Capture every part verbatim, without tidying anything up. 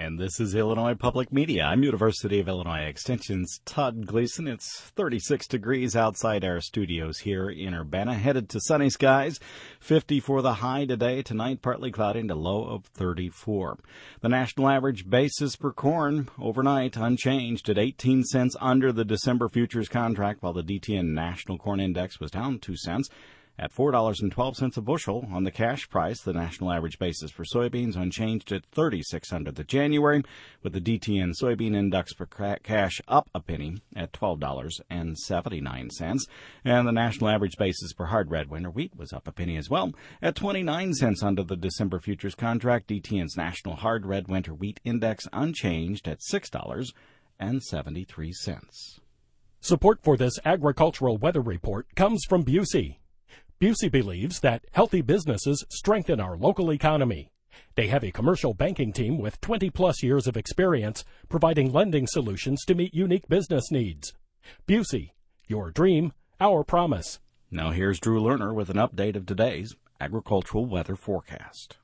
And this is Illinois Public Media. I'm University of Illinois Extension's Todd Gleason. It's thirty-six degrees outside our studios here in Urbana. Headed to sunny skies, fifty for the high today. Tonight, partly cloudy and a low of thirty-four. The national average basis for corn overnight unchanged at eighteen cents under the December futures contract, while the D T N National Corn Index was down two cents. At four dollars and twelve cents a bushel on the cash price. The national average basis for soybeans unchanged at thirty-six under the January, with the D T N soybean index for cash up a penny at twelve dollars and seventy-nine cents. And the national average basis for hard red winter wheat was up a penny as well at twenty-nine cents under the December futures contract. D T N's national hard red winter wheat index unchanged at six dollars and seventy-three cents. Support for this agricultural weather report comes from Busey. Busey believes that healthy businesses strengthen our local economy. They have a commercial banking team with twenty plus years of experience providing lending solutions to meet unique business needs. Busey, your dream, our promise. Now here's Drew Lerner with an update of today's agricultural weather forecast.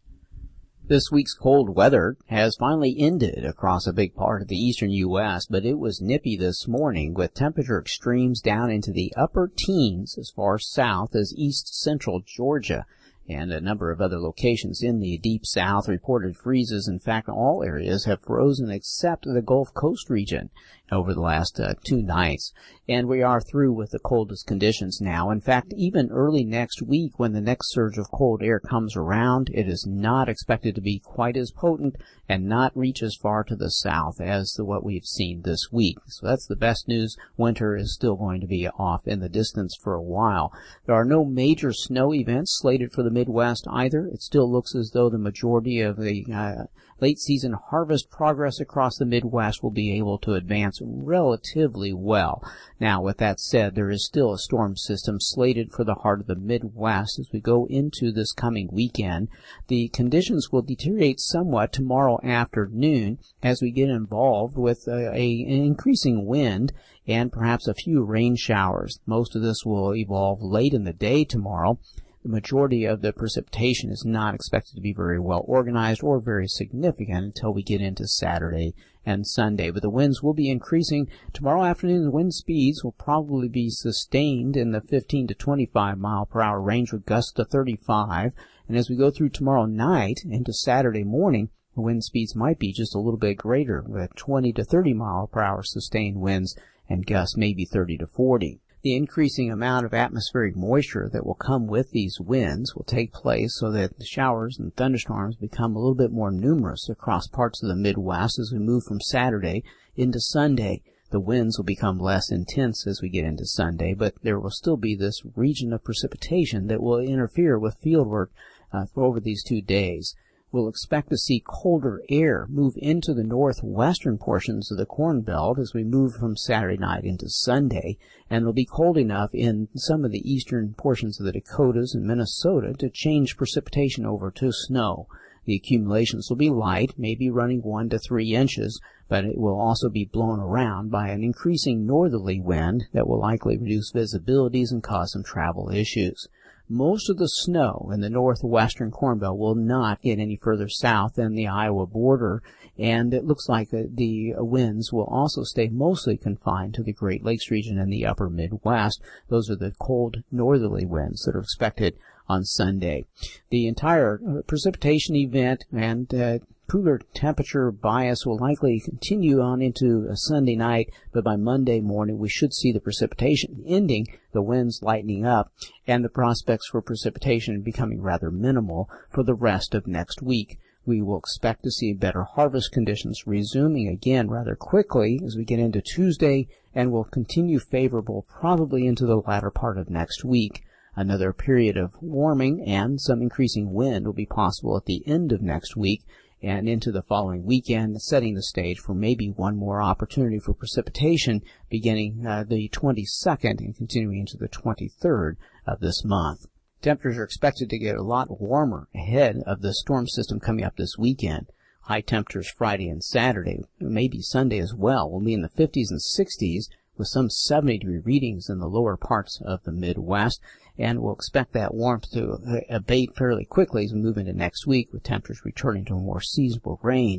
This week's cold weather has finally ended across a big part of the eastern U S, but it was nippy this morning with temperature extremes down into the upper teens as far south as east central Georgia. And a number of other locations in the deep south reported freezes. In fact, all areas have frozen except the Gulf Coast region over the last uh, two nights. And we are through with the coldest conditions now. In fact, even early next week when the next surge of cold air comes around, it is not expected to be quite as potent and not reach as far to the south as the, what we've seen this week. So that's the best news. Winter is still going to be off in the distance for a while. There are no major snow events slated for the Midwest either. It still looks as though the majority of the uh, late season harvest progress across the Midwest will be able to advance relatively well. Now, with that said, there is still a storm system slated for the heart of the Midwest as we go into this coming weekend. The conditions will deteriorate somewhat tomorrow afternoon as we get involved with a, a, an increasing wind and perhaps a few rain showers. Most of this will evolve late in the day tomorrow. The majority of the precipitation is not expected to be very well organized or very significant until we get into Saturday and Sunday. But the winds will be increasing. Tomorrow afternoon, the wind speeds will probably be sustained in the fifteen to twenty-five mile per hour range with gusts to thirty-five. And as we go through tomorrow night into Saturday morning, the wind speeds might be just a little bit greater with twenty to thirty mile per hour sustained winds and gusts maybe thirty to forty. The increasing amount of atmospheric moisture that will come with these winds will take place so that the showers and thunderstorms become a little bit more numerous across parts of the Midwest as we move from Saturday into Sunday. The winds will become less intense as we get into Sunday, but there will still be this region of precipitation that will interfere with fieldwork uh, for over these two days. We'll expect to see colder air move into the northwestern portions of the Corn Belt as we move from Saturday night into Sunday, and it'll be cold enough in some of the eastern portions of the Dakotas and Minnesota to change precipitation over to snow. The accumulations will be light, maybe running one to three inches, but it will also be blown around by an increasing northerly wind that will likely reduce visibilities and cause some travel issues. Most of the snow in the northwestern Corn Belt will not get any further south than the Iowa border, and it looks like the winds will also stay mostly confined to the Great Lakes region and the upper Midwest. Those are the cold northerly winds that are expected on Sunday. The entire precipitation event and uh, cooler temperature bias will likely continue on into a Sunday night, but by Monday morning we should see the precipitation ending, the winds lightening up, and the prospects for precipitation becoming rather minimal for the rest of next week. We will expect to see better harvest conditions resuming again rather quickly as we get into Tuesday, and will continue favorable probably into the latter part of next week. Another period of warming and some increasing wind will be possible at the end of next week and into the following weekend, setting the stage for maybe one more opportunity for precipitation beginning uh, the twenty-second and continuing into the twenty-third of this month. Temperatures are expected to get a lot warmer ahead of the storm system coming up this weekend. High temperatures Friday and Saturday, maybe Sunday as well, will be in the fifties and sixties with some seventy degree readings in the lower parts of the Midwest. And we'll expect that warmth to abate fairly quickly as we move into next week with temperatures returning to a more seasonable range.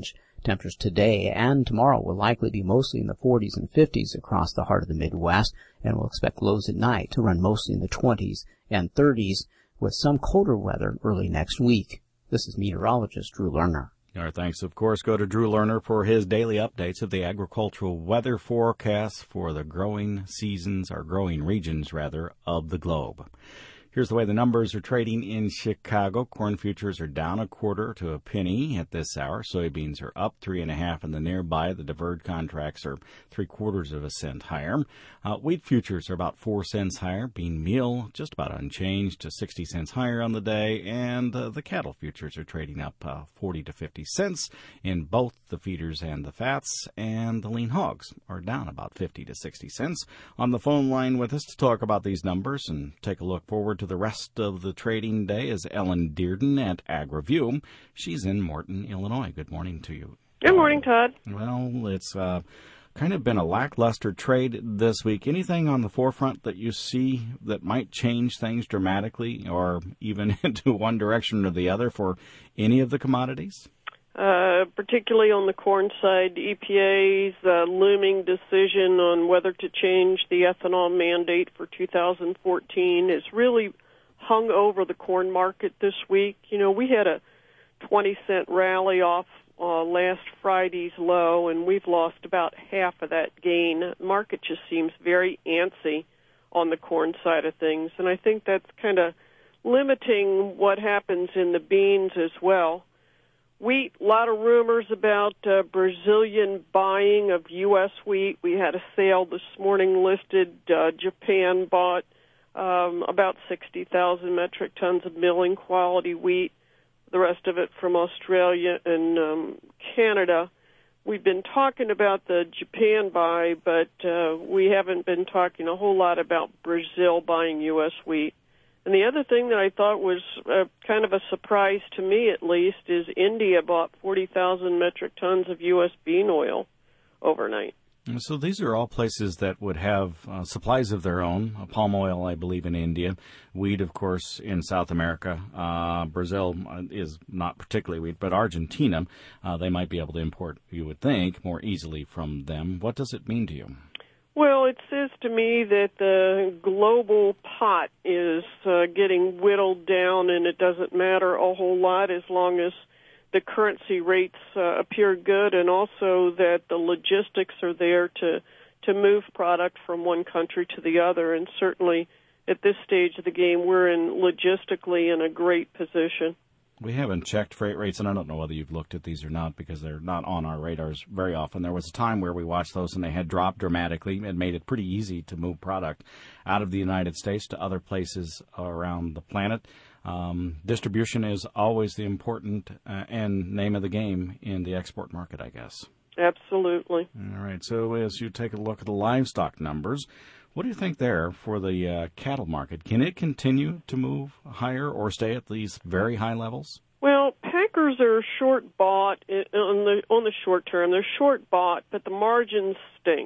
Temperatures today and tomorrow will likely be mostly in the forties and fifties across the heart of the Midwest, and we'll expect lows at night to run mostly in the twenties and thirties with some colder weather early next week. This is meteorologist Drew Lerner. Our thanks, of course, go to Drew Lerner for his daily updates of the agricultural weather forecasts for the growing seasons, or growing regions, rather, of the globe. Here's the way the numbers are trading in Chicago. Corn futures are down a quarter to a penny at this hour. Soybeans are up three and a half in the nearby. The deferred contracts are three quarters of a cent higher. Uh, wheat futures are about four cents higher. Bean meal just about unchanged to sixty cents higher on the day. And uh, the cattle futures are trading up uh, forty to fifty cents in both the feeders and the fats. And the lean hogs are down about fifty to sixty cents. On the phone line with us to talk about these numbers and take a look forward to the rest of the trading day is Ellen Dearden at AgriView. She's in Morton, Illinois. Good morning to you. Good morning, Todd. Well, it's uh, kind of been a lackluster trade this week. Anything on the forefront that you see that might change things dramatically or even into one direction or the other for any of the commodities? Uh, particularly on the corn side, E P A's uh, looming decision on whether to change the ethanol mandate for two thousand fourteen is really hung over the corn market this week. You know, we had a twenty cent rally off uh, last Friday's low, and we've lost about half of that gain. The market just seems very antsy on the corn side of things, and I think that's kind of limiting what happens in the beans as well. Wheat, a lot of rumors about uh, Brazilian buying of U S wheat. We had a sale this morning listed. Uh, Japan bought um, about sixty thousand metric tons of milling quality wheat, the rest of it from Australia and um, Canada. We've been talking about the Japan buy, but uh, we haven't been talking a whole lot about Brazil buying U S wheat. And the other thing that I thought was uh, kind of a surprise to me, at least, is India bought forty thousand metric tons of U S bean oil overnight. So these are all places that would have uh, supplies of their own. Uh, palm oil, I believe, in India. Wheat, of course, in South America. Uh, Brazil is not particularly wheat, but Argentina, uh, they might be able to import, you would think, more easily from them. What does it mean to you? Well, it says to me that the global pot is uh, getting whittled down, and it doesn't matter a whole lot as long as the currency rates uh, appear good, and also that the logistics are there to to move product from one country to the other. And certainly at this stage of the game, we're in logistically in a great position. We haven't checked freight rates, and I don't know whether you've looked at these or not because they're not on our radars very often. There was a time where we watched those, and they had dropped dramatically and made it pretty easy to move product out of the United States to other places around the planet. Um, distribution is always the important uh, and name of the game in the export market, I guess. Absolutely. All right, so as you take a look at the livestock numbers, what do you think there for the uh, cattle market? Can it continue to move higher or stay at these very high levels? Well, packers are short bought on the on the short term. They're short bought, but the margins stink.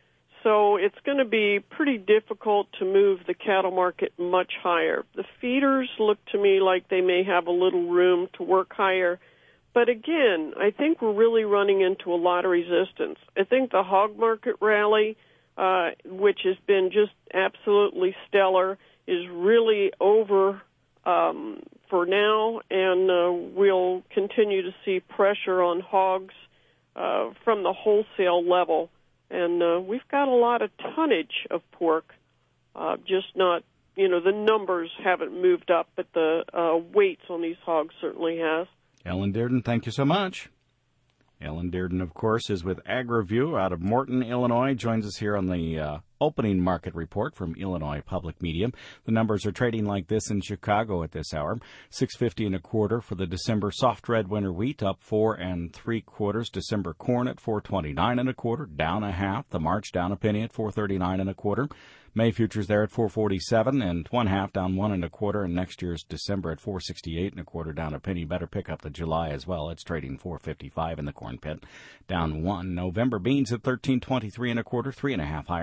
So it's going to be pretty difficult to move the cattle market much higher. The feeders look to me like they may have a little room to work higher. But again, I think we're really running into a lot of resistance. I think the hog market rally, Uh, which has been just absolutely stellar, is really over um, for now, and uh, we'll continue to see pressure on hogs uh, from the wholesale level. And uh, we've got a lot of tonnage of pork, uh, just not, you know, the numbers haven't moved up, but the uh, weights on these hogs certainly has. Ellen Dearden, thank you so much. Ellen Dearden, of course, is with AgriView out of Morton, Illinois, joins us here on the uh, opening market report from Illinois Public Media. The numbers are trading like this in Chicago at this hour. six fifty and a quarter for the December soft red winter wheat, up four and three quarters. December corn at four twenty-nine and a quarter, down a half. The March down a penny at four thirty-nine and a quarter. May futures there at four forty-seven and one half, down one and a quarter, and next year's December at four sixty-eight and a quarter, down a penny. Better pick up the July as well. It's trading four fifty-five in the corn pit, down one. November beans at thirteen twenty-three and a quarter, three and a half higher.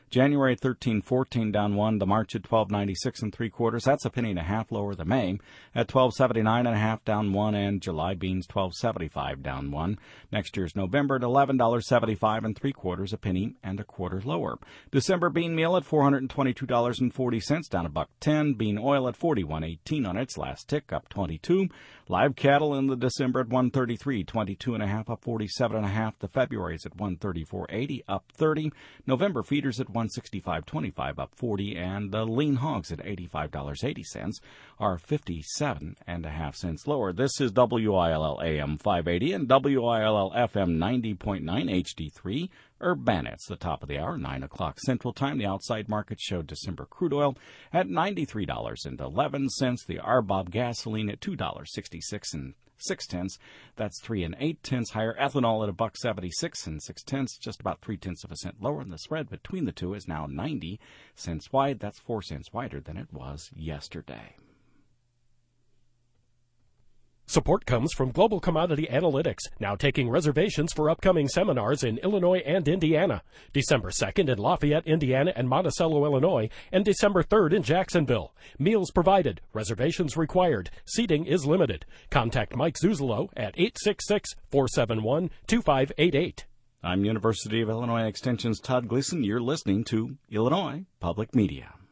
January thirteen fourteen down one. The March at twelve ninety-six and three quarters. That's a penny and a half lower than May at twelve seventy-nine and a half down one. And July beans twelve seventy-five down one. Next year's November at eleven seventy-five and three quarters, a penny and a quarter lower. December bean meal at four hundred twenty-two dollars and forty cents, down a buck ten. Bean oil at forty-one eighteen on its last tick, up twenty-two. Live cattle in the December at one thirty-three twenty-two and a half, up forty-seven and a half. The February's at one thirty-four eighty, up thirty. November feeders at one sixty-five twenty-five, up forty, and the lean hogs at eighty-five dollars and eighty cents are fifty-seven and a half cents lower. This is W I L L A M five eighty and W I L L F M ninety point nine H D three. Urbana. It's the top of the hour, nine o'clock Central Time. The outside market showed December crude oil at ninety-three dollars and eleven cents. The R B O B gasoline at two dollars and sixty-six and six tenths. That's three and eight tenths higher. Ethanol at a buck seventy-six and six tenths, just about three tenths of a cent lower. And the spread between the two is now ninety cents wide. That's four cents wider than it was yesterday. Support comes from Global Commodity Analytics, now taking reservations for upcoming seminars in Illinois and Indiana. December second in Lafayette, Indiana and Monticello, Illinois, and December third in Jacksonville. Meals provided. Reservations required. Seating is limited. Contact Mike Zuzolo at eight six six, four seven one, two five eight eight. I'm University of Illinois Extension's Todd Gleason. You're listening to Illinois Public Media.